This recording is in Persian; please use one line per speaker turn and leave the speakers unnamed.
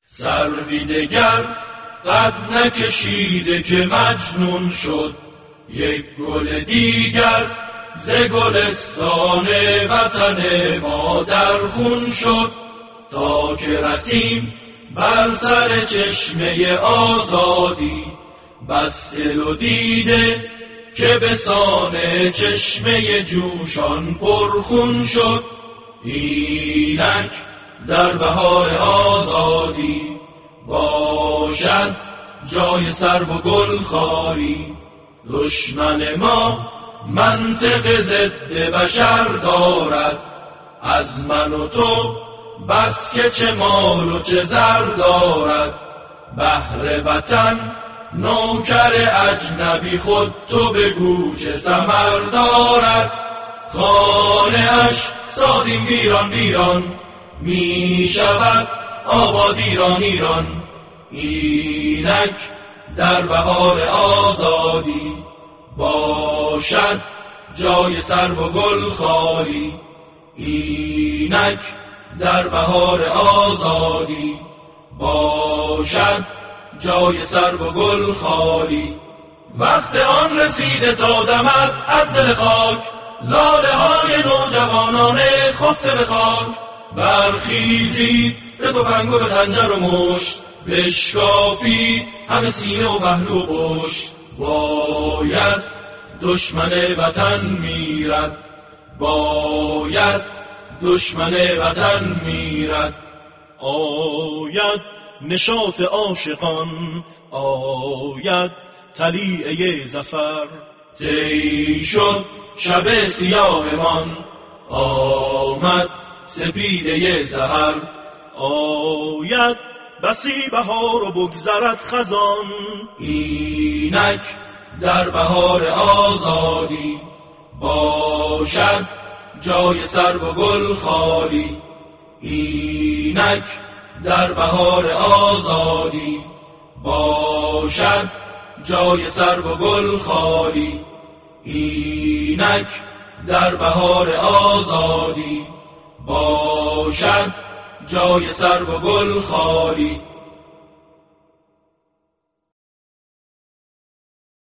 سروی دگر قد نکشیده که مجنون شد، یک گل دیگر ز گلستان وطن ما در خون شد. تا که رسیم بر سر چشمه آزادی، بس دل و دیده که به سان چشمه جوشان پرخون شد. اینک در بهار آزادی باشد جای سرو و گل خالی. دشمن ما منطق ضد بشر دارد، از من و تو بس که چه مال و چه زر دارد. بهر وطن نوکر اجنبی، خود تو بگو چه ثمر دارد. خانه اش سازیم ویران ویران، می شود آباد ایران ایران. اینک در بهار آزادی باشد جای سرو و گل خالی. اینک در بهار آزادی باشد جای سرو و گل خالی. وقت آن رسیده تا دمد از دل خاک، لاله های نوجوانان خفته به خاک. برخیزید به تفنگ و به خنجر و مشت، بشکافید همه سینه و پهلو و پشت. باید دشمن وطن میرد، باید دشمن وطن میرد.
آید نشاط عاشقان، آید طلیعه ظفر.
طی شد شب سیاهمان، آمد سپیده سحر.
آید بسی بهار و بگذرد خزان.
اینک در بهار آزادی باشد جای سرو و گل خالی. اینک در بهار آزادی باشد جای سرو و گل خالی. اینک در بهار آزادی باشد جای سرو و گل خالی.